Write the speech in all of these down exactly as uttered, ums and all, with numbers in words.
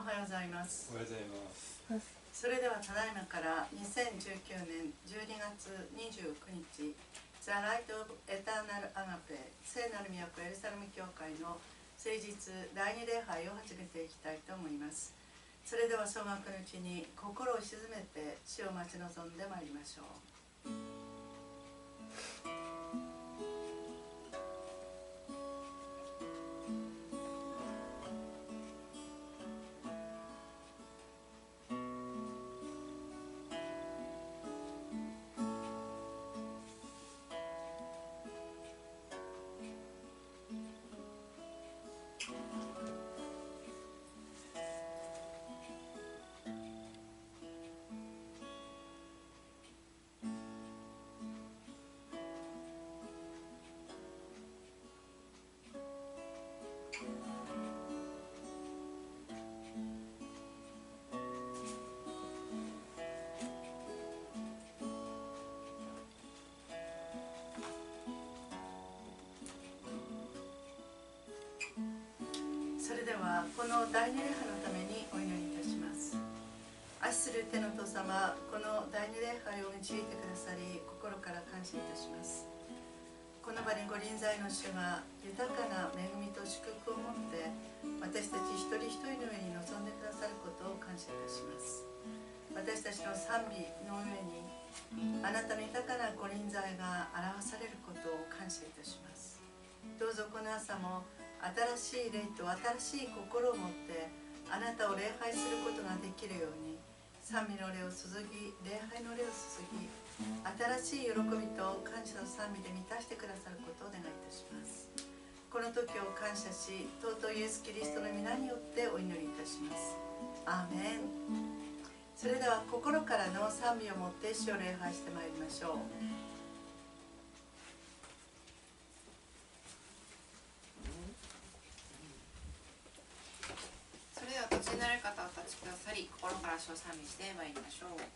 はようございます。 おはようございます。 それではただいまからにせんじゅうきゅうねんじゅうにがつにじゅうくにち、ザ・ライト・オブ・エターナル・アガペ聖なる都エルサレム教会の誠実だいに礼拝を始めていきたいと思います。それでは総額のうちに心を静めて死を待ち望んでまいりましょう。それではこの第二礼拝のためにお祈りいたします。愛する天の父様、この第二礼拝を導いてくださり心から感謝いたします。この場にご臨在の主が豊かな恵みと祝福を持って私たち一人一人の上に臨んでくださることを感謝いたします。私たちの賛美の上にあなたの豊かなご臨在が表されることを感謝いたします。どうぞこの朝も新しい霊と新しい心を持ってあなたを礼拝することができるように賛美の霊を注ぎ、礼拝の霊を注ぎ、新しい喜びと感謝の賛美で満たしてくださることをお願いいたします。この時を感謝し、尊いイエス・キリストの皆によってお祈りいたします。アーメン。それでは心からの賛美をもって主を礼拝してまいりましょう。 それでは途中になる方お立ちくださり、心から主を賛美してまいりましょう。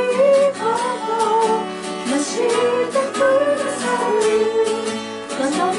してくださる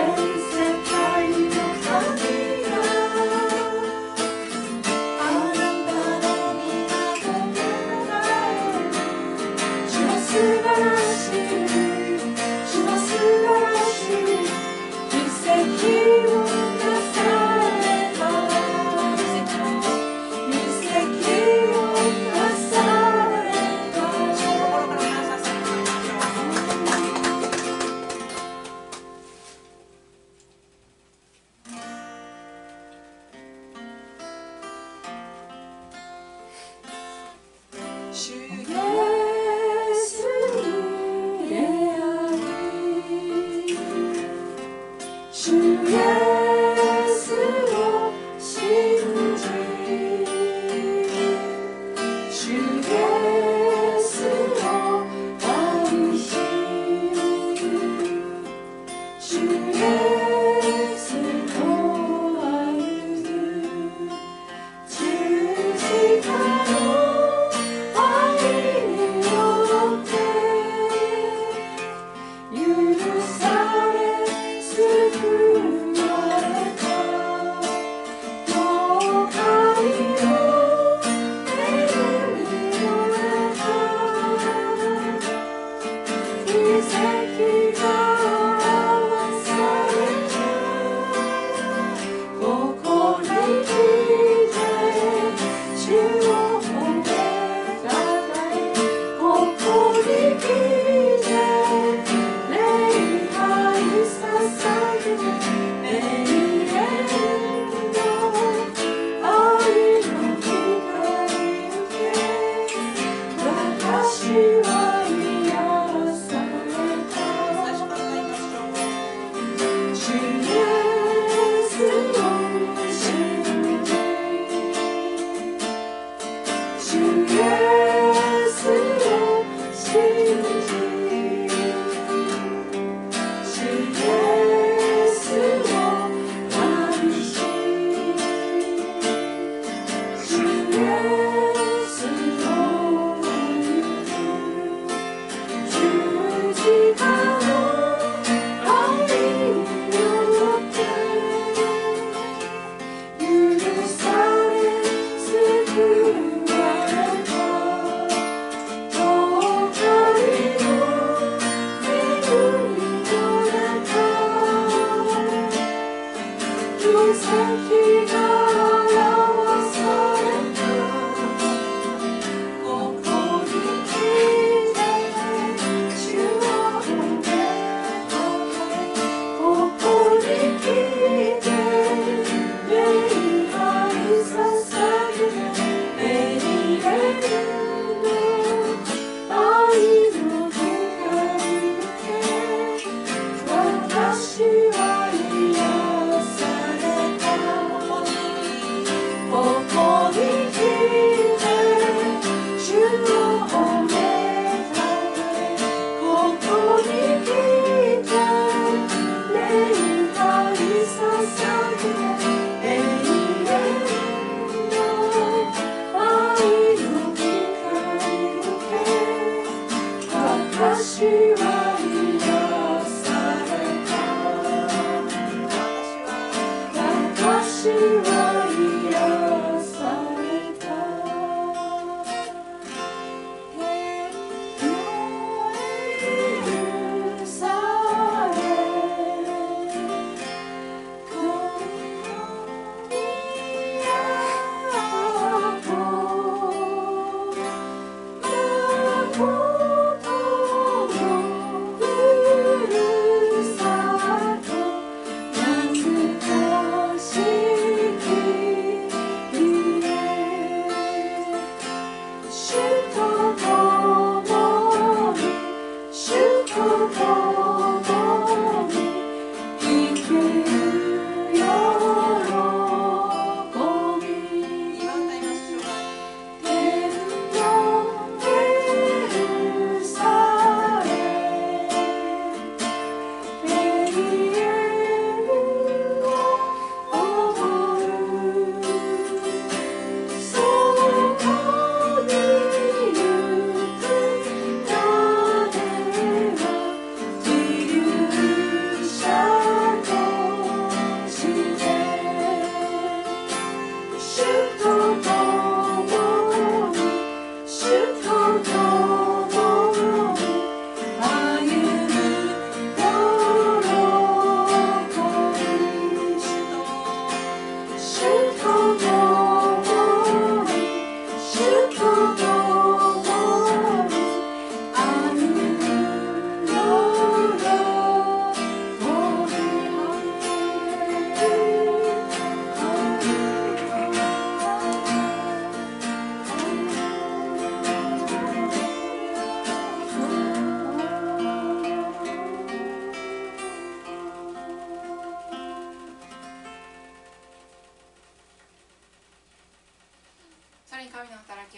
私は癒された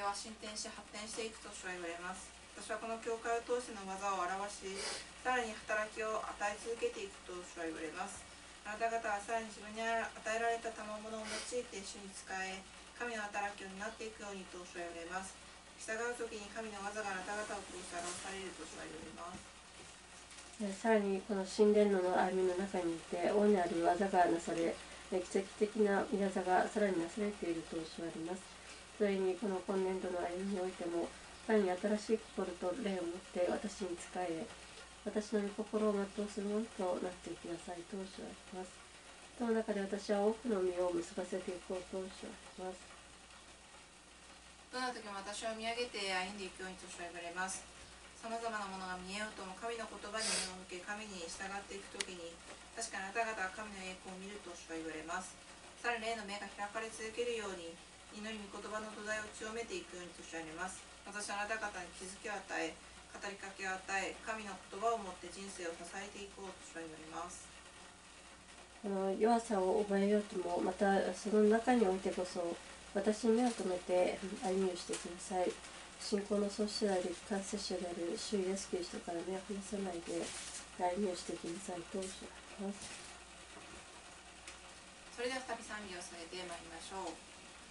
は進展し発展していくと主は言われます。私はこの教会を通しての技を表し、さらに働きを与え続けていくと主は言われます。あなた方はさらに自分に与えられた賜物を用いて主に仕え、神の働きを担っていくようにと主は言われます。従うときに神の技があなた方を通して表されると主は言われます。 さらにこの神殿の歩みの中にいて大いなる技がなされ、奇跡的な御業がさらになされていると主はあります。それにこの今年度の歩みにおいても、さらに新しい心と霊を持って私に仕え、私の御心を全うするものとなっていきなさいと主はあります。その中で私は多くの実を結ばせていこうと主はあります。 どんな時も私を見上げて歩んでいくようにと主は言われます。さまざまなものが見えようとも神の言葉に目を向け、神に従っていくときに、確かにあなた方は神の栄光を見ると主は言われます。さらに霊の目が開かれ続けるように、祈り御言葉の土台を強めていくようにと主は言われます。私はあなた方に気づきを与え、語りかけを与え、神の言葉を持って人生を支えていこうと主は言われます。 この弱さを覚えようとも、またその中においてこそ、私に目を留めて歩みをしてください。信仰の創始者であり、完成者である主イエスキリストから目を離さないで歩みをしてきなさいと主は言います。 それでは再び賛美を添えてまいりましょう。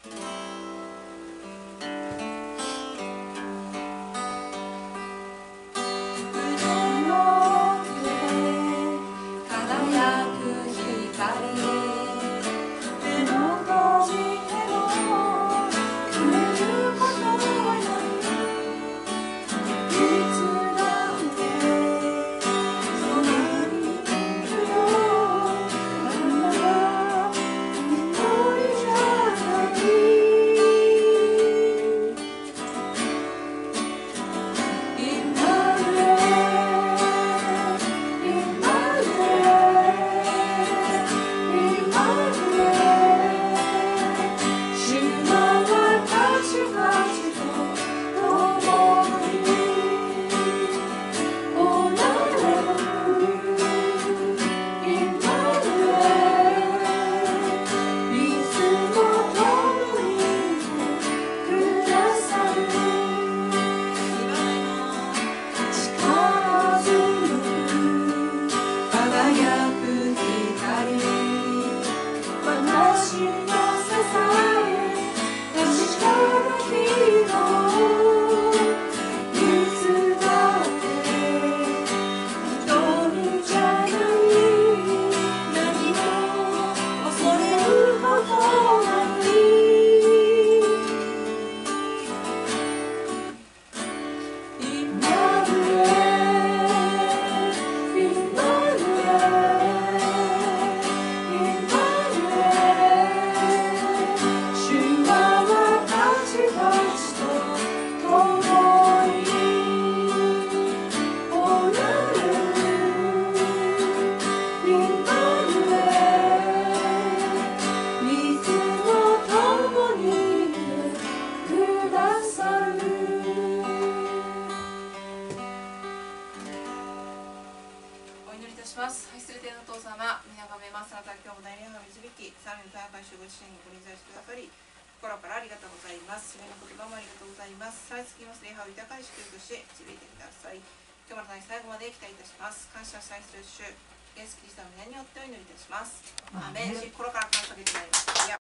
感謝したいする主イエスキリストの皆によってお祈りいたします。アーメン。心から感謝できない。